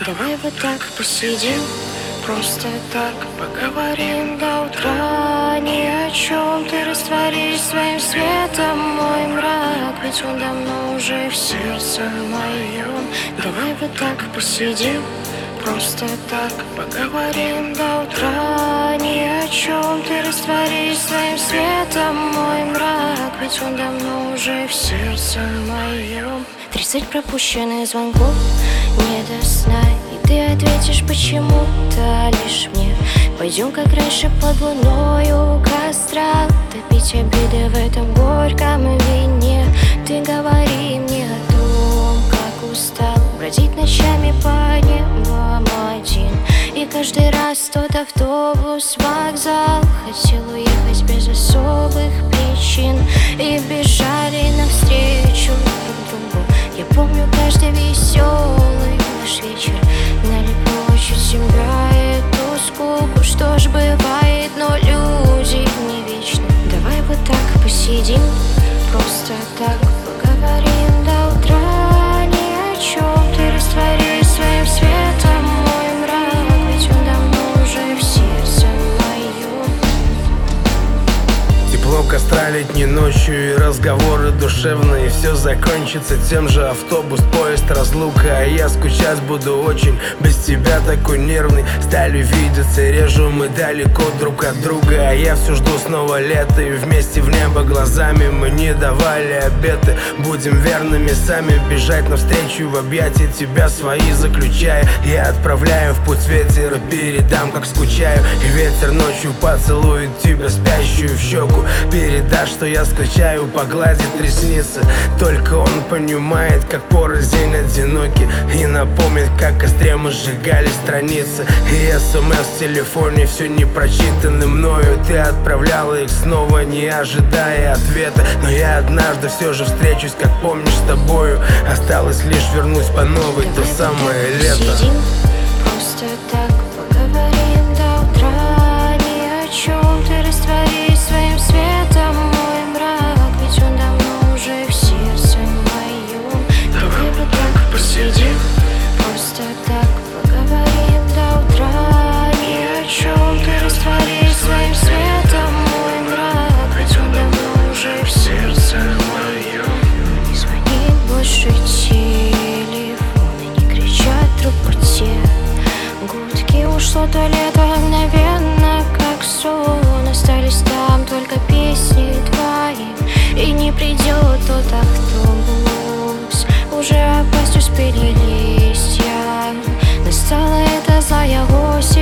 Давай вот так посидим, просто так поговорим до утра. Ни о чем ты растворись своим светом мой мрак, ведь он давно уже в сердце моем. Давай вот так посидим, просто так поговорим до утра. Ни о чем ты растворись своим светом мой мрак, ведь он давно уже в сердце моем. 30 пропущенных звонков, не до сна, и ты ответишь почему-то лишь мне. Пойдем, как раньше, под луной у костра, топить обиды в этом горьком вине. Ты говори мне о том, как устал бродить ночами по небам один. И каждый раз тот автобус, вокзал, хотел уехать без особых причин, и бежали навстречу друг другу. Я помню каждый веселый наш вечер, налеплю себя эту скуку. Что ж бывает, но люди не вечны. Давай вот так посидим, просто так поговорим до утра. Ни о чем ты растворись своим светом мой мрак, ведь он давно уже в сердце моем. Тепло костра летней ночью и разговоры душевные. Все закончится тем же: автобус, поезд, разлука. А я скучать буду очень, без тебя такой нервный. Стали видеться, режу мы далеко друг от друга. А я все жду снова лета, и вместе в небо глазами мы не давали обеты. Будем верными сами, бежать навстречу в объятия тебя свои заключая. Я отправляю в путь ветер, передам, как скучаю. И ветер ночью поцелует тебя спящую в щеку. Передашь, что я скучаю, погладит ресницы. Только он понимает, как порознь одиноки, и напомнит, как в костре мы сжигали страницы. И СМС в телефоне все не прочитаны мною. Ты отправляла их снова, не ожидая ответа. Но я однажды все же встречусь, как помнишь, с тобою. Осталось лишь вернусь по новой то самое лето. Посидим, просто так поговорим до утра. Ни о чем ты растворись своим светом мой мрак, ведь он давно уже в сердце моем. Давай вот так посидим, просто так поговорим до утра. Ни о чем ты растворись своим светом мой мрак, ведь он давно уже в сердце моем. Не звонит больше телефон, и не кричат трубку те гудки. Ушло то лето мгновенно, как сон. Остались там только песни твои, и не придет тот автобус. Уже опасть успели листья, настала эта злая осень.